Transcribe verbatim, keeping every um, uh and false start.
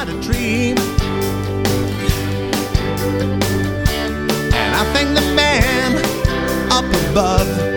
inside a tree. And I thank the man up above